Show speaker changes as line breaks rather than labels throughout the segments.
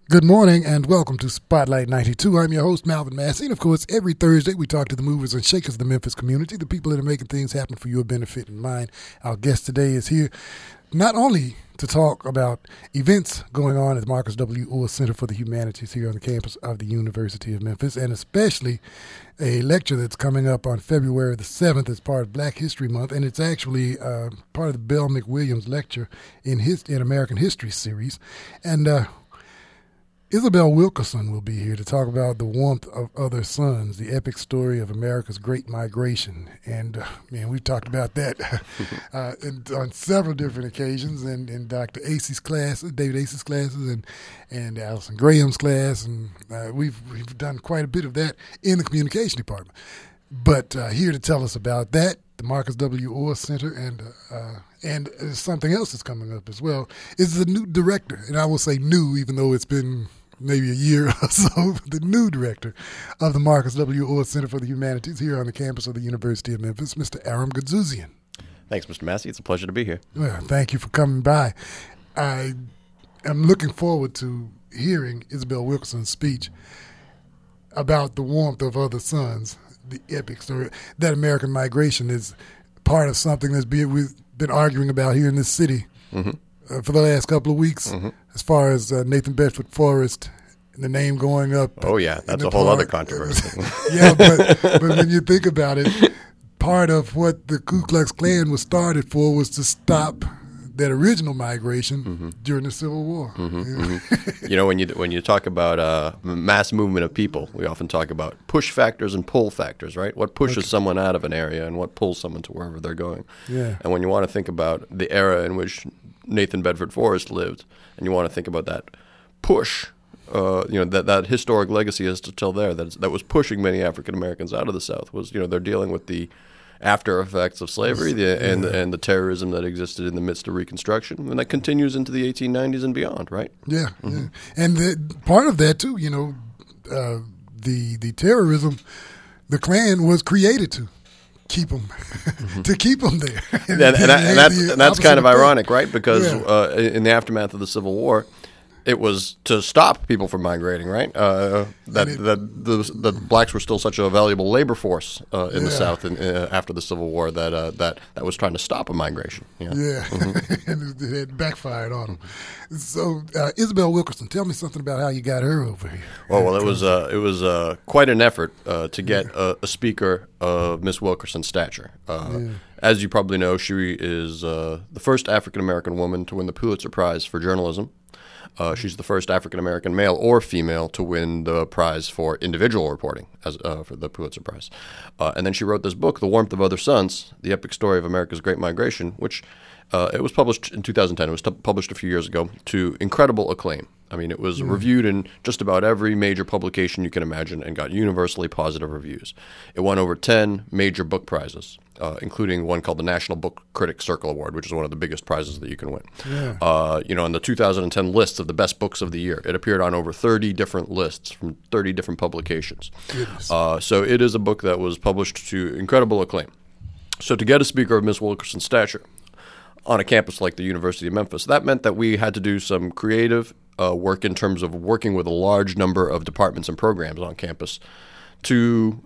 Good morning and welcome to Spotlight 92. I'm your host, Malvin Massey. And of course, every Thursday we talk to the movers and shakers of the Memphis community, the people that are making things happen for your benefit and mine. Our guest today is here not only to talk about events going on at the Marcus W. Orr Center for the Humanities here on the campus of the University of Memphis, and especially a lecture that's coming up on February the 7th as part of Black History Month, and it's actually part of the Bell McWilliams Lecture in American History series. And Isabel Wilkerson will be here to talk about The Warmth of Other Suns, the epic story of America's Great Migration. And, we've talked about that on several different occasions in Dr. Acey's class, David Acey's classes, and Allison Graham's class. And we've done quite a bit of that in the communication department. But here to tell us about that, the Marcus W. Orr Center, and something else that's coming up as well, is the new director. And I will say new, even though it's been maybe a year or so, the new director of the Marcus W. Orr Center for the Humanities here on the campus of the University of Memphis, Mr. Aram Goudsouzian.
Thanks, Mr. Massey. It's a pleasure to be here.
Well, thank you for coming by. I am looking forward to hearing Isabel Wilkerson's speech about The Warmth of Other Suns, the epic story. That American migration is part of something we've been arguing about here in this city for the last couple of weeks, as far as Nathan Bedford Forrest and the name going up.
Oh, yeah, that's a whole other controversy.
Yeah, but when you think about it, part of what the Ku Klux Klan was started for was to stop that original migration during the Civil War.
You know, when you talk about mass movement of people, we often talk about push factors and pull factors, right? What pushes someone out of an area and what pulls someone to wherever they're going.
Yeah.
And when you want to think about the era in which Nathan Bedford Forrest lived, and you want to think about that push, that historic legacy is still there, that was pushing many African Americans out of the South, was, they're dealing with the after effects of slavery and the terrorism that existed in the midst of Reconstruction, and that continues into the 1890s and beyond, right?
Yeah, yeah. And part of that too, the terrorism, the Klan was created to keep them there,
and that's kind of ironic, right? Because in the aftermath of the Civil War, it was to stop people from migrating, right? That blacks were still such a valuable labor force in the South after the Civil War that was trying to stop a migration.
And it backfired on them. So, Isabel Wilkerson, tell me something about how you got her over here.
Well, it was quite an effort to get a speaker of Miss Wilkerson's stature. As you probably know, she is the first African American woman to win the Pulitzer Prize for journalism. She's the first African-American male or female to win the prize for individual reporting for the Pulitzer Prize. And then she wrote this book, The Warmth of Other Suns, the epic story of America's Great Migration, which it was published in 2010. It was published a few years ago to incredible acclaim. I mean, it was reviewed in just about every major publication you can imagine and got universally positive reviews. It won over 10 major book prizes, including one called the National Book Critics Circle Award, which is one of the biggest prizes that you can win. Yeah. In the 2010 lists of the best books of the year, it appeared on over 30 different lists from 30 different publications. So it is a book that was published to incredible acclaim. So to get a speaker of Miss Wilkerson's stature on a campus like the University of Memphis, that meant that we had to do some creative work in terms of working with a large number of departments and programs on campus to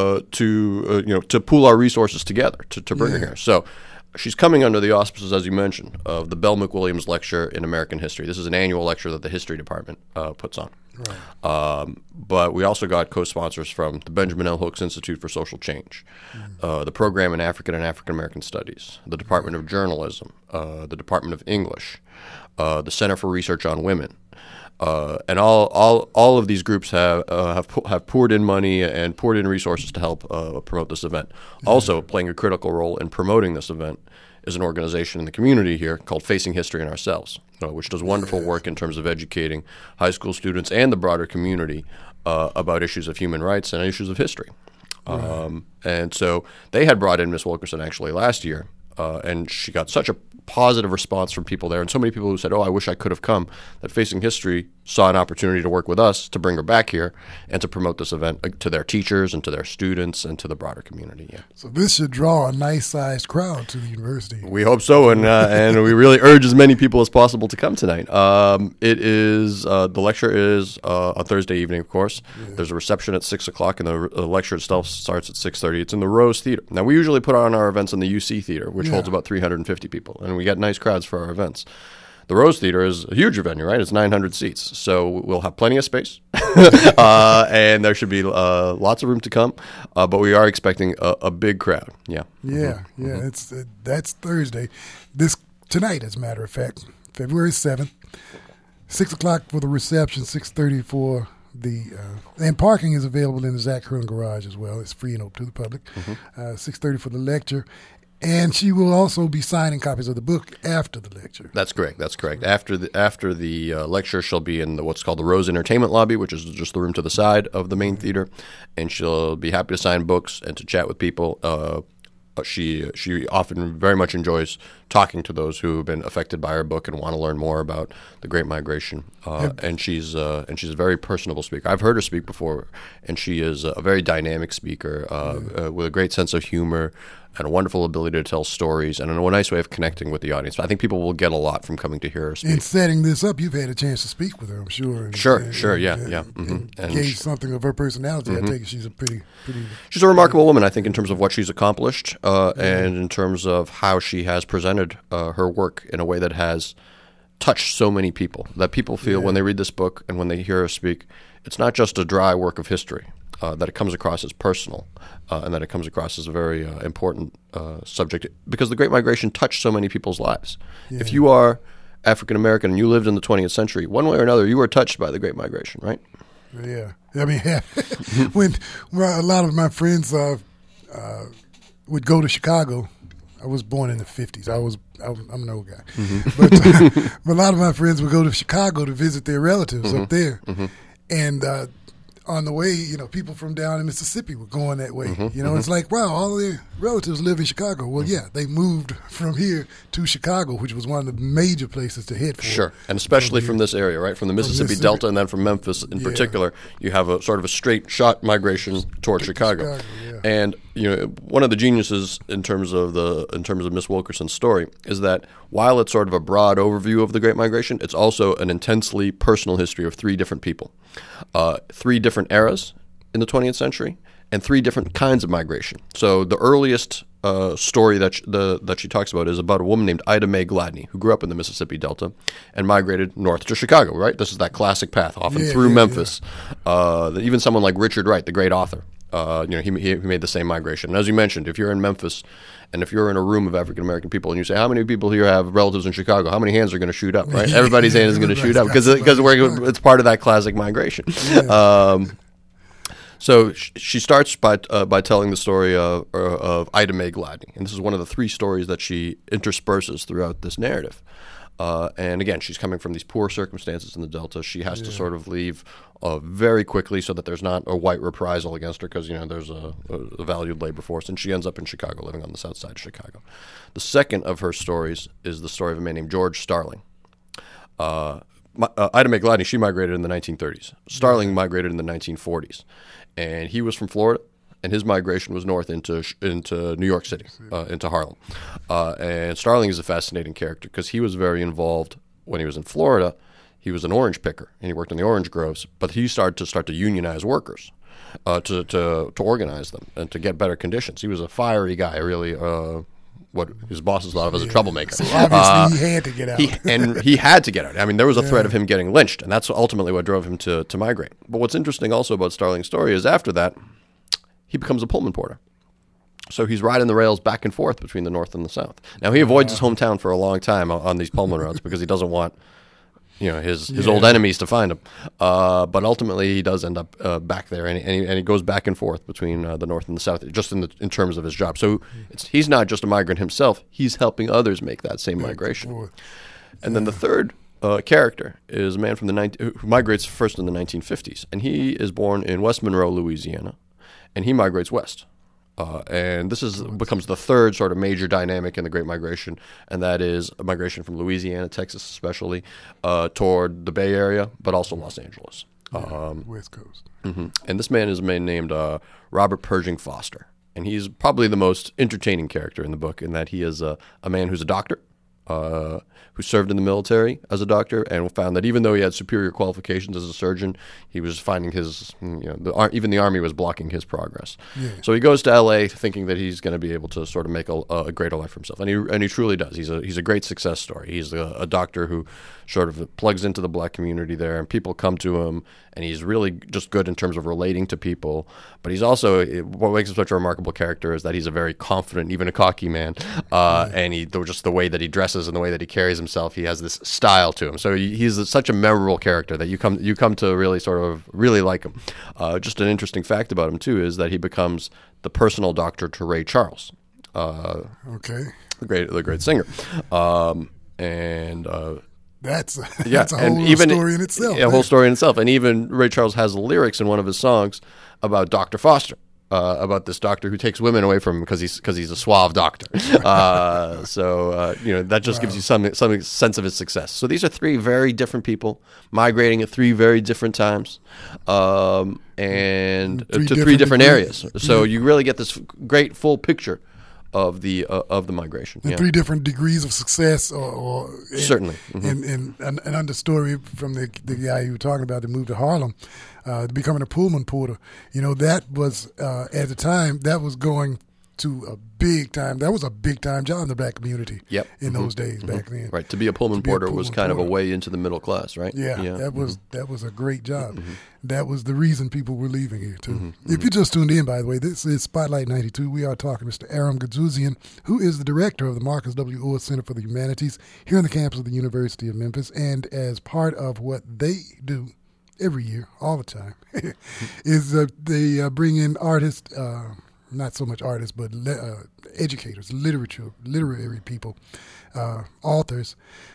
pool our resources together to bring her here. So she's coming under the auspices, as you mentioned, of the Bell McWilliams Lecture in American History. This is an annual lecture that the History Department puts on. Right. But we also got co-sponsors from the Benjamin L. Hooks Institute for Social Change, the Program in African and African American Studies, the Department of Journalism, the Department of English, the Center for Research on Women. And all of these groups have poured in money and poured in resources to help promote this event. Also playing a critical role in promoting this event is an organization in the community here called Facing History and Ourselves, which does wonderful work in terms of educating high school students and the broader community about issues of human rights and issues of history. And so they had brought in Miss Wilkerson actually last year, and she got such a positive response from people there, and so many people who said, "Oh, I wish I could have come," that Facing History saw an opportunity to work with us to bring her back here and to promote this event to their teachers and to their students and to the broader community. Yeah.
So this should draw a nice-sized crowd to the university.
We hope so, and we really urge as many people as possible to come tonight. It is the lecture is on Thursday evening, of course. Yeah. There's a reception at 6:00, and the lecture itself starts at 6:30. It's in the Rose Theater. Now, we usually put on our events in the UC Theater, which holds about 350 people, and we get nice crowds for our events. The Rose Theater is a huge venue, right? It's 900 seats, so we'll have plenty of space, and there should be lots of room to come. But we are expecting a big crowd. Yeah.
Yeah, mm-hmm. That's Thursday. Tonight, as a matter of fact, February 7th, 6:00 for the reception, 6:30 for the and parking is available in the Zach Hearn garage as well. It's free and open to the public. 6:30 for the lecture. And she will also be signing copies of the book after the lecture.
That's correct. After the lecture, she'll be in what's called the Rose Entertainment Lobby, which is just the room to the side of the main theater, and she'll be happy to sign books and to chat with people. She often very much enjoys talking to those who have been affected by her book and want to learn more about the Great Migration. And she's a very personable speaker. I've heard her speak before, and she is a very dynamic speaker with a great sense of humor and a wonderful ability to tell stories and a nice way of connecting with the audience. I think people will get a lot from coming to hear her speak.
In setting this up, you've had a chance to speak with her, I'm sure.
Sure, yeah.
And gauge something of her personality. I think she's a pretty...
She's a remarkable woman, I think, in terms of what she's accomplished and in terms of how she has presented her work in a way that has touched so many people, that people feel when they read this book and when they hear her speak, it's not just a dry work of history. That it comes across as personal, and that it comes across as a very important subject, because the Great Migration touched so many people's lives. Yeah. If you are African American and you lived in the 20th century, one way or another, you were touched by the Great Migration, right?
Yeah. I mean, when a lot of my friends would go to Chicago, I was born in the 50s. I'm an old guy. But a lot of my friends would go to Chicago to visit their relatives up there. And on the way, people from down in Mississippi were going that way. It's like, wow, all their relatives live in Chicago. Well, yeah, they moved from here to Chicago, which was one of the major places to head for.
Sure, and especially from this area, right? From the Mississippi Delta and then from Memphis in particular, you have a sort of a straight shot migration toward Chicago. And one of the geniuses in terms of Miss Wilkerson's story is that while it's sort of a broad overview of the Great Migration, it's also an intensely personal history of three different people, three different eras in the 20th century, and three different kinds of migration. So the earliest story that she talks about is about a woman named Ida Mae Gladney, who grew up in the Mississippi Delta and migrated north to Chicago, right? This is that classic path, often through Memphis. Even someone like Richard Wright, the great author, he made the same migration. And as you mentioned, if you're in Memphis and if you're in a room of African-American people and you say, how many people here have relatives in Chicago? How many hands are going to shoot up, right? Everybody's hand is going to shoot up because it's part of that classic migration. So she starts by telling the story of Ida Mae Gladney, and this is one of the three stories that she intersperses throughout this narrative. And again, she's coming from these poor circumstances in the Delta. She has to sort of leave very quickly so that there's not a white reprisal against her because, there's a valued labor force. And she ends up in Chicago, living on the south side of Chicago. The second of her stories is the story of a man named George Starling. Ida Mae Gladney, she migrated in the 1930s. Starling migrated in the 1940s. And he was from Florida. And his migration was north into New York City, into Harlem. And Starling is a fascinating character because he was very involved when he was in Florida. He was an orange picker, and he worked in the orange groves. But he started to unionize workers, to organize them, and to get better conditions. He was a fiery guy, really. What his bosses thought of as a troublemaker.
So obviously he had to get out.
He had to get out. I mean, there was a threat of him getting lynched, and that's ultimately what drove him to migrate. But what's interesting also about Starling's story is after that, he becomes a Pullman porter. So he's riding the rails back and forth between the North and the South. Now, he avoids his hometown for a long time on these Pullman routes because he doesn't want his old enemies to find him. But ultimately, he does end up back there, and he goes back and forth between the North and the South, just in terms of his job. So he's not just a migrant himself. He's helping others make that same migration. And then the third character is a man from who migrates first in the 1950s. And he is born in West Monroe, Louisiana. And he migrates west And this becomes the third sort of major dynamic in the Great Migration, and that is a migration from Louisiana, Texas especially, toward the Bay Area, but also Los Angeles.
West Coast.
And this man is a man named Robert Pershing Foster. And he's probably the most entertaining character in the book in that he is a man who's a doctor, who served in the military as a doctor and found that even though he had superior qualifications as a surgeon, he was finding his, even the Army was blocking his progress. Yeah. So he goes to L.A. thinking that he's going to be able to sort of make a greater life for himself. And he truly does. He's a great success story. He's a doctor who sort of plugs into the black community there, and people come to him, and he's really just good in terms of relating to people. But he's also, what makes him such a remarkable character is that he's a very confident, even a cocky man, and just the way that he dresses and the way that he carries himself, he has this style to him. So he's such a memorable character that you come to really sort of really like him. Just an interesting fact about him too is that he becomes the personal doctor to Ray Charles.
The
great singer,
That's a whole story in itself.
A whole story in itself. And even Ray Charles has lyrics in one of his songs about Dr. Foster, about this doctor who takes women away from him because he's a suave doctor. That just gives you some sense of his success. So these are three very different people migrating at three very different times, and to three different areas. So you really get this great full picture of the migration.
And three different degrees of success,
certainly.
And an understory from the guy you were talking about that moved to Harlem, becoming a Pullman porter. That was at the time that was going to a big time. That was a big time job in the black community.
Yep.
In those days back then.
Right. To be a Pullman porter was kind of a way into the middle class, right?
Yeah. That was a great job. That was the reason people were leaving here too. If you just tuned in, by the way, this is Spotlight 92. We are talking to Mr. Aram Goudzouzian, who is the director of the Marcus W. Orr Center for the Humanities here on the campus of the University of Memphis, and as part of what they do every year, all the time, is they bring in artists. Not so much artists, but educators, literary people, authors,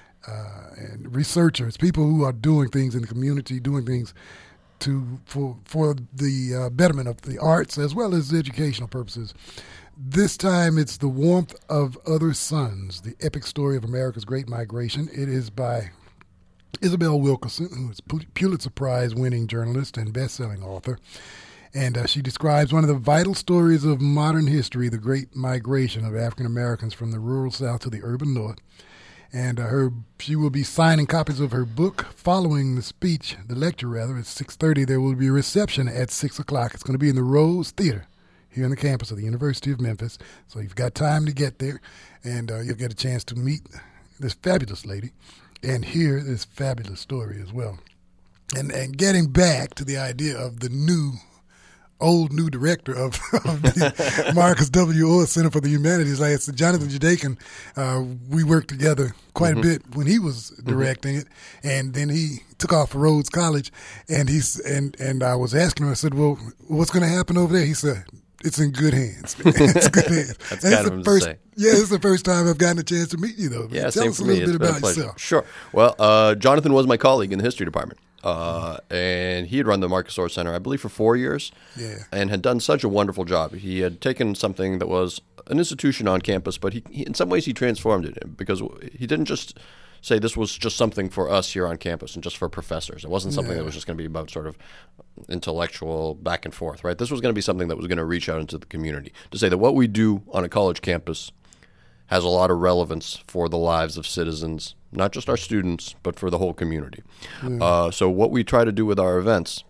and researchers, people who are doing things in the community, doing things for the betterment of the arts as well as educational purposes. This time it's The Warmth of Other Suns, the epic story of America's Great Migration. It is by Isabel Wilkerson, who is Pulitzer Prize-winning journalist and best-selling author. And she describes one of the vital stories of modern history, the Great Migration of African Americans from the rural South to the urban North. And she will be signing copies of her book following the lecture at 6:30. There will be a reception at 6 o'clock. It's going to be in the Rose Theater here on the campus of the University of Memphis. So you've got time to get there, and you'll get a chance to meet this fabulous lady and hear this fabulous story as well. And getting back to the idea of the new director of the Marcus W. Orr Center for the Humanities. Like it's Jonathan Jadakin. We worked together quite a bit when he was directing it, and then he took off for Rhodes College, and I was asking him, I said, well, what's going to happen over there? He said, it's in good hands. It's good hands.
That's kind of him to say.
Yeah, it's the first time I've gotten a chance to meet you, though.
Yeah,
Tell us a little bit about yourself.
Sure. Well, Jonathan was my colleague in the history department. And he had run the Marcus Orr Center, I believe, for 4 years, and had done such a wonderful job. He had taken something that was an institution on campus, but he in some ways he transformed it, because he didn't just say this was just something for us here on campus and just for professors. It wasn't something that was just going to be about sort of intellectual back and forth, right? This was going to be something that was going to reach out into the community, to say that what we do on a college campus has a lot of relevance for the lives of citizens, not just our students, but for the whole community. So what we try to do with our events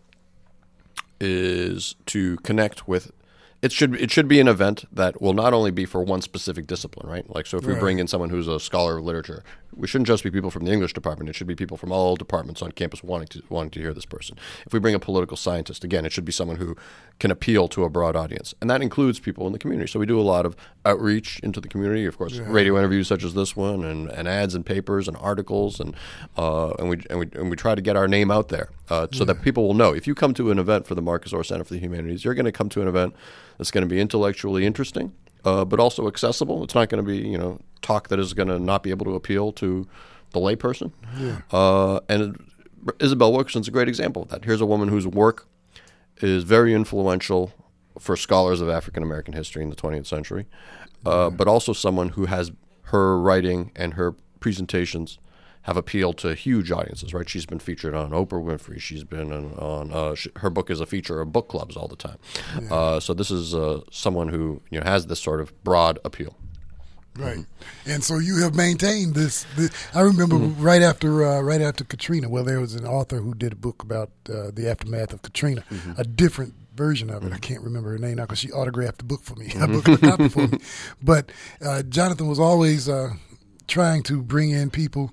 is to connect with. It should be an event that will not only be for one specific discipline, right? Like, so if we bring in someone who's a scholar of literature, we shouldn't just be people from the English department. It should be people from all departments on campus wanting to hear this person. If we bring a political scientist, again, it should be someone who can appeal to a broad audience, and that includes people in the community. So we do a lot of outreach into the community, of course, radio interviews such as this one, and ads and papers and articles, and we try to get our name out there so that people will know. If you come to an event for the Marcus Orr Center for the Humanities, you're going to come to an event that's going to be intellectually interesting, but also accessible. It's not going to be, talk that is going to not be able to appeal to the layperson. And Isabel Wilkerson's a great example of that. Here's a woman whose work is very influential for scholars of African American history in the 20th century, but also someone who has her writing and her presentations have appealed to huge audiences, right? She's been featured on Oprah Winfrey. She's been on her book is a feature of book clubs all the time. Yeah. So this is someone who has this sort of broad appeal.
Right, and so you have maintained this. I remember right after Katrina. Well, there was an author who did a book about the aftermath of Katrina, a different version of it. I can't remember her name now because she autographed the book for me. A book copy for me. But Jonathan was always trying to bring in people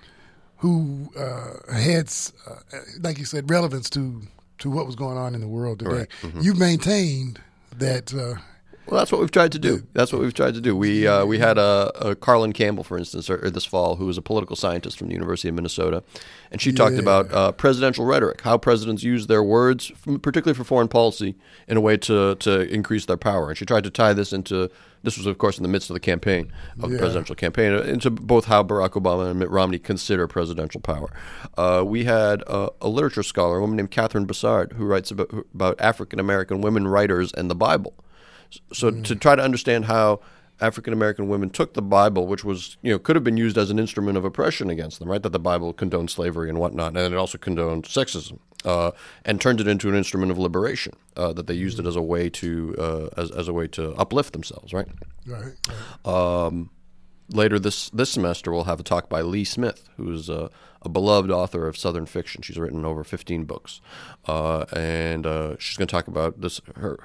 who had, like you said, relevance to what was going on in the world today. Right. You've maintained that.
Well, that's what we've tried to do. We had a Carlin Campbell, for instance, this fall, who was a political scientist from the University of Minnesota, and she talked about presidential rhetoric, how presidents use their words, particularly for foreign policy, in a way to increase their power. And she tried to tie this into, this was, of course, in the midst of the campaign, of the presidential campaign, into both how Barack Obama and Mitt Romney consider presidential power. We had a literature scholar, a woman named Catherine Bassard, who writes about African-American women writers and the Bible. So to try to understand how African-American women took the Bible, which was, could have been used as an instrument of oppression against them, right? That the Bible condoned slavery and whatnot, and it also condoned sexism, and turned it into an instrument of liberation, that they used it as a way to as a way to uplift themselves, right? Right. Later this semester, we'll have a talk by Lee Smith, who's a beloved author of Southern fiction. She's written over 15 books, and she's going to talk about this.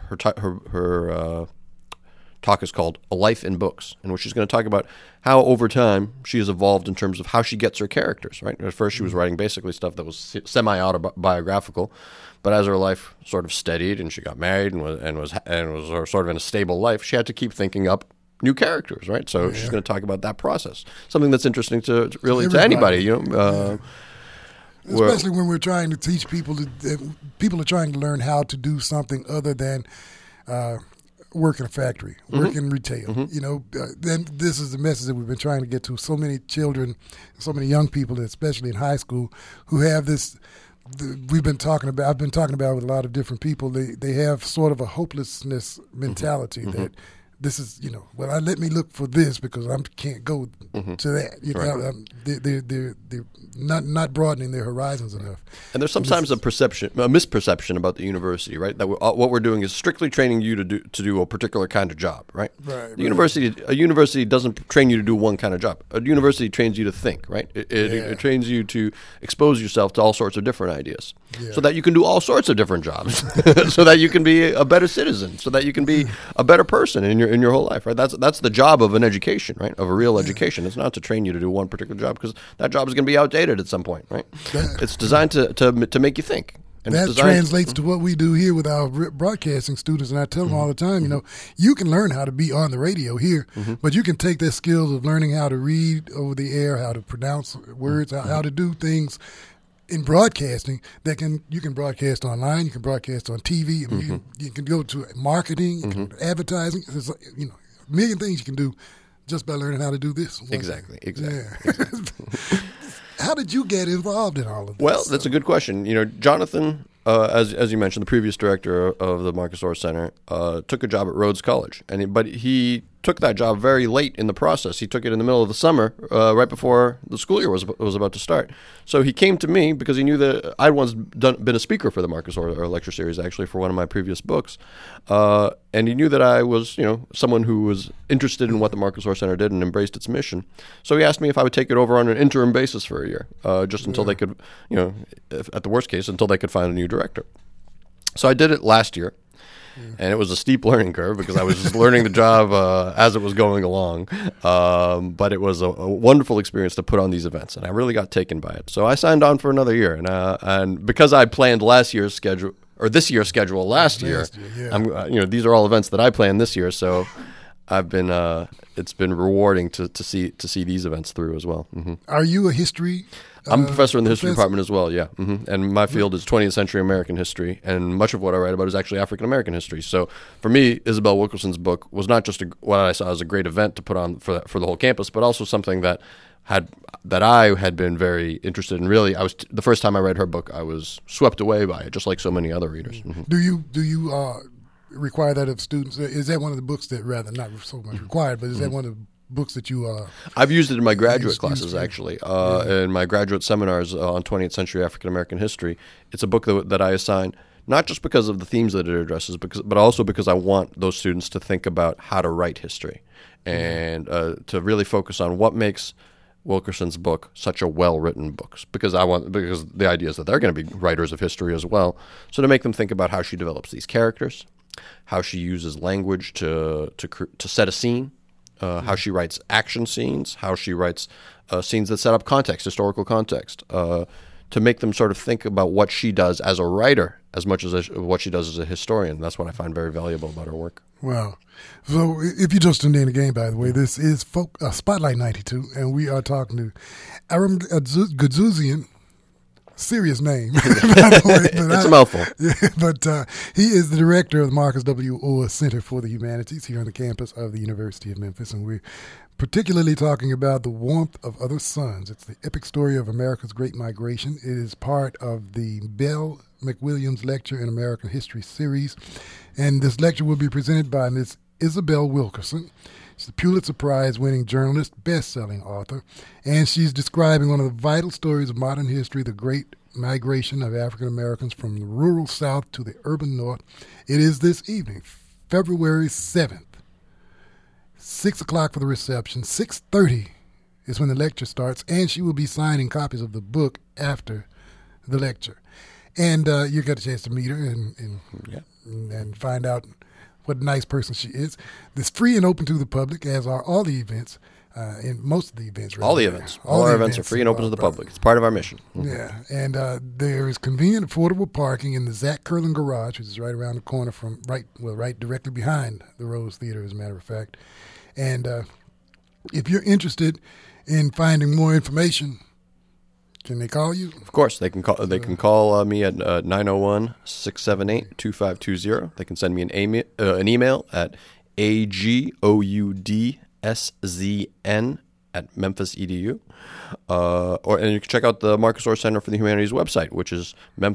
Her talk is called "A Life in Books," in which she's going to talk about how over time she has evolved in terms of how she gets her characters. Right, at first she was writing basically stuff that was semi-autobiographical, but as her life sort of steadied and she got married and was sort of in a stable life, she had to keep thinking up new characters, right? So she's going to talk about that process, something that's interesting to anybody,
Especially when we're trying to teach people people are trying to learn how to do something other than work in a factory, work in retail. Then this is the message that we've been trying to get to so many children, so many young people, especially in high school, who have this. I've been talking about with a lot of different people. They have sort of a hopelessness mentality that. This is, let me look for this because I can't go to that. They're not broadening their horizons enough.
And there's sometimes a misperception about the university, right? That what we're doing is strictly training you to do a particular kind of job, right? A university doesn't train you to do one kind of job. A university trains you to think, right? It trains you to expose yourself to all sorts of different ideas, so that you can do all sorts of different jobs, so that you can be a better citizen, so that you can be a better person in your whole life, right? That's the job of an education, right? Of a real education. It's not to train you to do one particular job because that job is going to be outdated at some point, right? It's designed to make you think. And
that translates to what we do here with our broadcasting students, and I tell them all the time, you can learn how to be on the radio here, but you can take that skills of learning how to read over the air, how to pronounce words, how to do things in broadcasting you can broadcast online, you can broadcast on TV, you can go to marketing, you can advertising. There's, a million things you can do just by learning how to do this.
Exactly.
How did you get involved in all of this?
Well, that's a good question. Jonathan, as you mentioned, the previous director of the Marcus Orr Center, took a job at Rhodes College, but he took that job very late in the process. He took it in the middle of the summer, right before the school year was about to start. So he came to me because he knew that I'd once been a speaker for the Marcus Orr lecture series, actually, for one of my previous books. And he knew that I was, someone who was interested in what the Marcus Orr Center did and embraced its mission. So he asked me if I would take it over on an interim basis for a year, just until they could, at the worst case, until they could find a new director. So I did it last year. And it was a steep learning curve because I was just learning the job as it was going along. But it was a wonderful experience to put on these events, and I really got taken by it. So I signed on for another year, and because I planned this year's schedule last year, these are all events that I planned this year. So I've been it's been rewarding to see these events through as well.
Are you a history?
I'm a professor in the history department as well, yeah. And my field is 20th century American history, and much of what I write about is actually African American history. So for me, Isabel Wilkerson's book was not just what I saw as a great event to put on for the whole campus, but also something that I had been very interested in. Really, the first time I read her book, I was swept away by it, just like so many other readers.
Do you require that of students? Is that one of the books that, rather not so much required, but is that one of the books that you
I've used it in my graduate classes, actually. In my graduate seminars on 20th century African American history. It's a book that I assign, not just because of the themes that it addresses, but also because I want those students to think about how to write history and to really focus on what makes Wilkerson's book such a well-written book. Because the idea is that they're going to be writers of history as well. So to make them think about how she develops these characters, how she uses language to set a scene, how she writes action scenes, how she writes scenes that set up context, historical context, to make them sort of think about what she does as a writer as much as what she does as a historian. That's what I find very valuable about her work.
Wow. So if you just tuned in again, by the way, this is Spotlight 92, and we are talking to Aram Goudzouzian. Serious name, by the way.
It's a mouthful.
Yeah, but he is the director of the Marcus W. Orr Center for the Humanities here on the campus of the University of Memphis, and we're particularly talking about The Warmth of Other Suns. It's the epic story of America's Great Migration. It is part of the Bell McWilliams Lecture in American History series, and this lecture will be presented by Ms. Isabel Wilkerson. She's a Pulitzer Prize-winning journalist, best-selling author, and she's describing one of the vital stories of modern history, the Great Migration of African Americans from the rural South to the urban North. It is this evening, February 7th, 6 o'clock for the reception. 6:30 is when the lecture starts, and she will be signing copies of the book after the lecture. And you get a chance to meet her and find out what a nice person she is. It's free and open to the public, as are all the events, in most of the events.
All the events. All our events are free and open to the public. It's part of our mission. Mm-hmm.
Yeah, and there is convenient, affordable parking in the Zach Curlin Garage, which is right around the corner from, right directly behind the Rose Theater, as a matter of fact. And if you're interested in finding more information, can they call you?
Of course, they can call. They can call me at 901-678-2520. They can send me an email at agoudzn@memphis.edu, and you can check out the Marcus Orr Center for the Humanities website, which is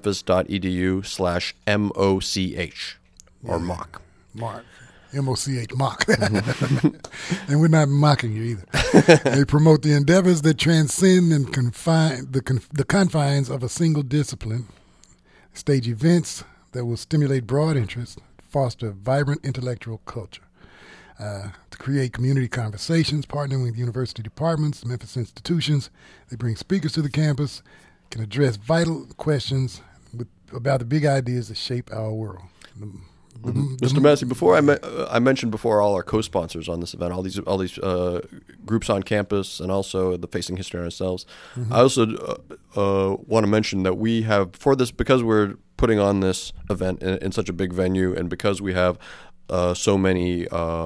memphis.edu/MOCH or mock.
Mark. M-O-C-H, mock. And we're not mocking you either. They promote the endeavors that transcend and confine the confines of a single discipline, stage events that will stimulate broad interest, foster vibrant intellectual culture, to create community conversations, partnering with university departments, Memphis institutions. They bring speakers to the campus, can address vital questions about the big ideas that shape our world.
Mr. Massey, before I mentioned before all our co-sponsors on this event, all these groups on campus, and also the Facing History ourselves. Mm-hmm. I also want to mention that we have, for this, because we're putting on this event in such a big venue, and because we have so many,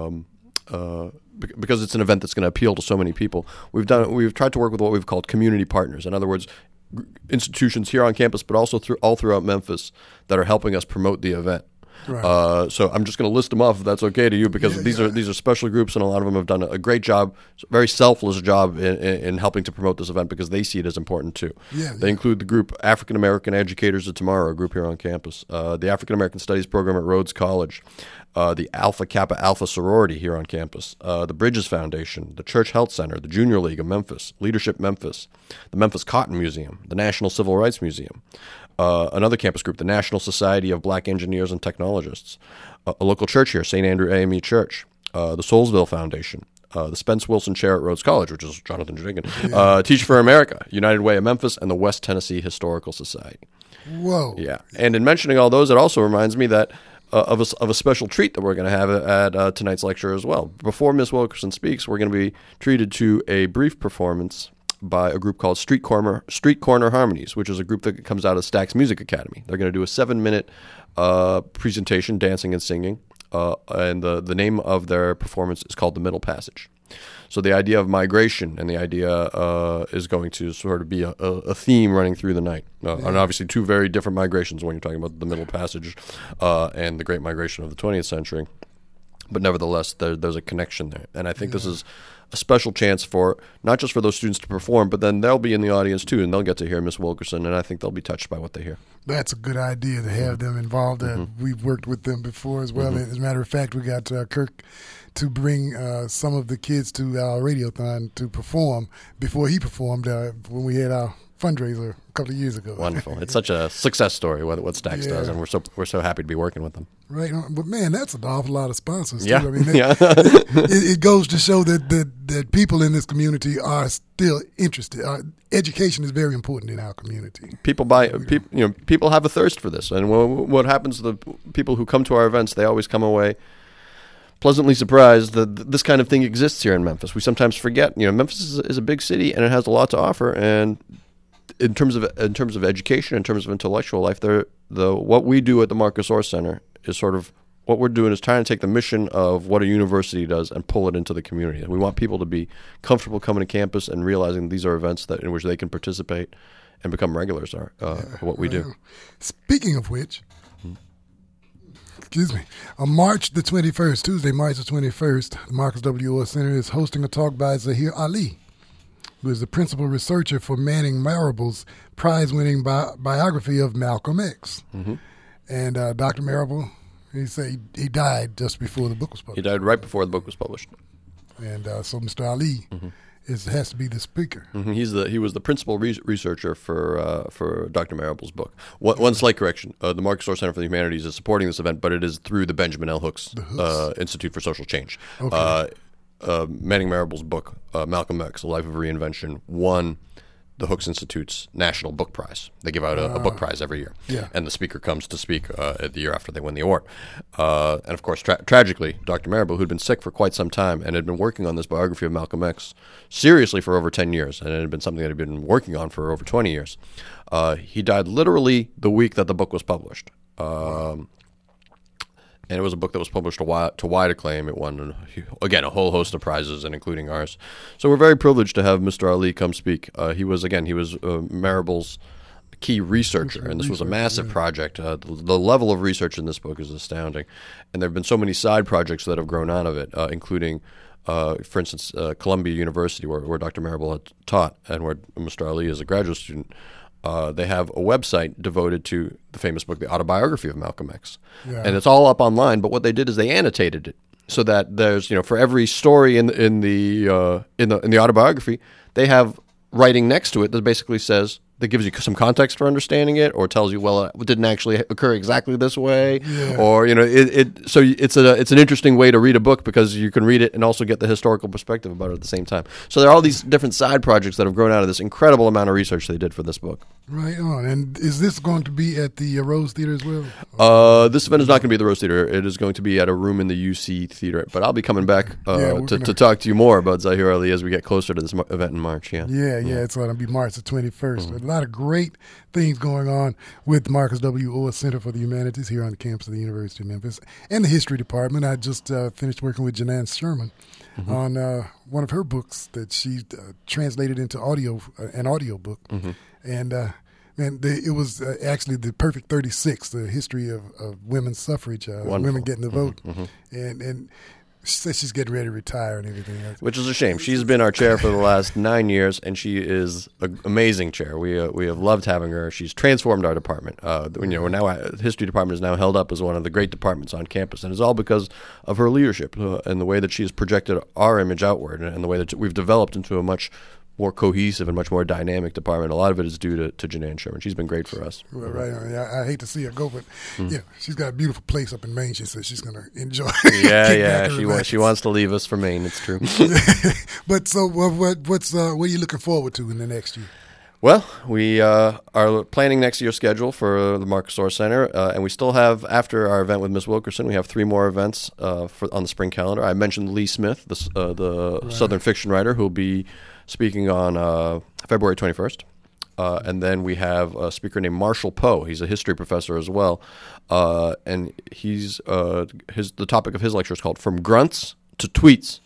because it's an event that's going to appeal to so many people, we've tried to work with what we've called community partners. In other words, institutions here on campus, but also all throughout Memphis that are helping us promote the event. Right. So I'm just going to list them off if that's okay to you, because these are special groups, and a lot of them have done a great job, very selfless job in helping to promote this event, because they see it as important too. They include the group African American Educators of Tomorrow, a group here on campus, the African American Studies program at Rhodes College, the Alpha Kappa Alpha sorority here on campus, the Bridges Foundation, the Church Health Center, the Junior League of Memphis, Leadership Memphis, the Memphis Cotton Museum, the National Civil Rights Museum, another campus group, the National Society of Black Engineers and Technologists, a local church here, St. Andrew AME Church, the Soulsville Foundation, the Spence Wilson Chair at Rhodes College, which is Jonathan Jagan, Teach for America, United Way of Memphis, and the West Tennessee Historical Society.
Whoa.
Yeah. And in mentioning all those, it also reminds me that of a special treat that we're going to have at tonight's lecture as well. Before Ms. Wilkerson speaks, we're going to be treated to a brief performance by a group called Street Corner Harmonies, which is a group that comes out of Stax Music Academy. They're going to do a 7-minute presentation, dancing and singing, and the name of their performance is called The Middle Passage. So the idea of migration and the idea is going to sort of be a theme running through the night. And obviously two very different migrations when you're talking about the Middle Passage and the Great Migration of the 20th century. but nevertheless, there's a connection there. And I think this is a special chance for not just for those students to perform, but then they'll be in the audience too, and they'll get to hear Miss Wilkerson, and I think they'll be touched by what they hear.
That's a good idea to have them involved. We've worked with them before as well. As a matter of fact, we got Kirk to bring some of the kids to our radiothon to perform before he performed when we had our fundraiser a couple of years ago.
Wonderful! It's such a success story what Stax does, and we're so happy to be working with them.
Right, but man, that's an awful lot of sponsors too.
Yeah,
I mean, it goes to show that people in this community are still interested. Education is very important in our community.
People have a thirst for this, and what happens to the people who come to our events? They always come away pleasantly surprised that this kind of thing exists here in Memphis. We sometimes forget. Memphis is a big city, and it has a lot to offer, and in terms of education, in terms of intellectual life, what we do at the Marcus Orr Center is sort of what we're doing is trying to take the mission of what a university does and pull it into the community. We want people to be comfortable coming to campus and realizing these are events in which they can participate and become regulars are what we do.
Speaking of which, excuse me, on March the 21st, Tuesday, March the 21st, the Marcus W. Orr Center is hosting a talk by Zahir Ali, who is the principal researcher for Manning Marable's prize-winning biography of Malcolm X. And Dr. Marable, he said he died just before the book was published.
He died right before the book was published.
And so Mr. Ali has to be the speaker.
He was the principal researcher for Dr. Marable's book. One slight correction: the Marcus Orr Center for the Humanities is supporting this event, but it is through the Benjamin L. Hooks Institute for Social Change. Okay. Manning Marable's book, Malcolm X: A Life of Reinvention, won the Hooks Institute's National Book Prize. They give out a book prize every year, and the speaker comes to speak the year after they win the award. And of course, tragically, Dr. Marable, who'd been sick for quite some time and had been working on this biography of Malcolm X seriously for over 10 years, and it had been something that he'd been working on for over 20 years. He died literally the week that the book was published. And it was a book that was published to wide acclaim. It won, again, a whole host of prizes, and including ours. So we're very privileged to have Mr. Ali come speak. He was Marable's key researcher, and this was a massive project. The level of research in this book is astounding. And there have been so many side projects that have grown out of it, including, for instance, Columbia University, where Dr. Marable had taught, and where Mr. Ali is a graduate student. They have a website devoted to the famous book, The Autobiography of Malcolm X. And it's all up online, but what they did is they annotated it so that there's, for every story in the autobiography, they have writing next to it that basically says, that gives you some context for understanding it, or tells you, well, it didn't actually occur exactly this way, or so it's an interesting way to read a book because you can read it and also get the historical perspective about it at the same time. So there are all these different side projects that have grown out of this incredible amount of research they did for this book. Right on. And is this going to be at the Rose Theater as well? This event is not going to be at the Rose Theater. It is going to be at a room in the UC Theater. But I'll be coming back to talk to you more about Zahir Ali as we get closer to this event in March. It's going to be March the 21st. A lot of great things going on with Marcus W. Orr Center for the Humanities here on the campus of the University of Memphis and the History Department. I just finished working with Janan Sherman on one of her books that she translated into an audio book. And it was actually the Perfect 36, the history of women's suffrage, women getting the vote. And she said she's getting ready to retire and everything else. Which is a shame. She's been our chair for the last 9 years, and she is an amazing chair. We have loved having her. She's transformed our department. We're now the history department is now held up as one of the great departments on campus, and it's all because of her leadership and the way that she has projected our image outward, and the way that we've developed into a much more cohesive and much more dynamic department. A lot of it is due to Janan Sherman. She's been great for us. Well, right. I hate to see her go, but she's got a beautiful place up in Maine. She says she's going to enjoy. She wants to leave us for Maine. It's true. But so, what are you looking forward to in the next year? Well, we are planning next year's schedule for the Marcus Orr Center, and we still have, after our event with Miss Wilkerson, we have 3 more events on the spring calendar. I mentioned Lee Smith, the Southern fiction writer, who will be speaking on February 21st. And then we have a speaker named Marshall Poe. He's a history professor as well. And he's the topic of his lecture is called From Grunts to Tweets,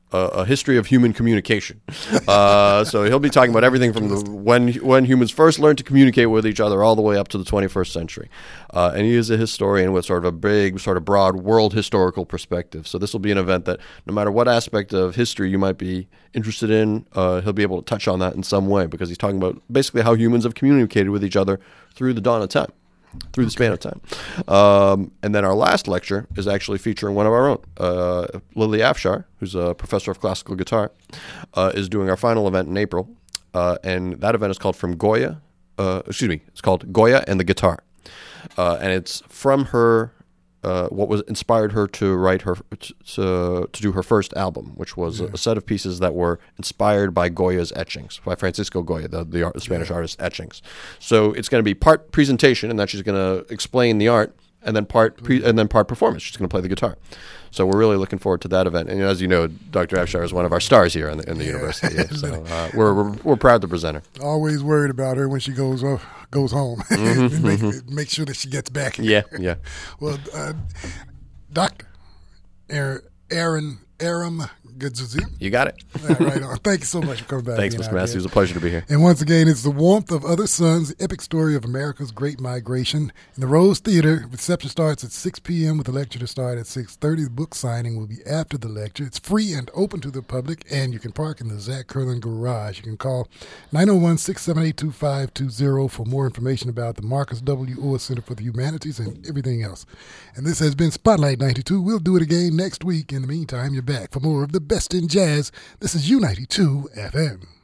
a history of human communication. So he'll be talking about everything from when humans first learned to communicate with each other all the way up to the 21st century. And he is a historian with sort of a big, sort of broad world historical perspective. So this will be an event that no matter what aspect of history you might be interested in, he'll be able to touch on that in some way, because he's talking about basically how humans have communicated with each other through the dawn of time. Through the span of time. And then our last lecture is actually featuring one of our own. Lily Afshar, who's a professor of classical guitar, is doing our final event in April. And that event is called it's called Goya and the Guitar. And it's from her, what was inspired her to write to do her first album, which was a set of pieces that were inspired by Goya's etchings, by Francisco Goya, the Spanish artist's etchings. So it's going to be part presentation, and that she's going to explain the art, and then part performance. She's going to play the guitar. So we're really looking forward to that event. And as you know, Dr. Afshar is one of our stars here in the university. So we're proud to present her.
Always worried about her when she goes home. Make sure that she gets back here.
Yeah.
Well, Dr. Aram Gadzuzi.
You got it.
Right on. Thank you so much for coming back.
Thanks, Mr. Massey. It was a pleasure to be here.
And once again, it's The Warmth of Other Suns, the epic story of America's Great Migration. In the Rose Theater, reception starts at 6 p.m. with the lecture to start at 6:30. The book signing will be after the lecture. It's free and open to the public, and you can park in the Zach Curlin Garage. You can call 901-678-2520 for more information about the Marcus W. Orr Center for the Humanities and everything else. And this has been Spotlight 92. We'll do it again next week. In the meantime, you're back for more of the best in jazz. This is U92 FM.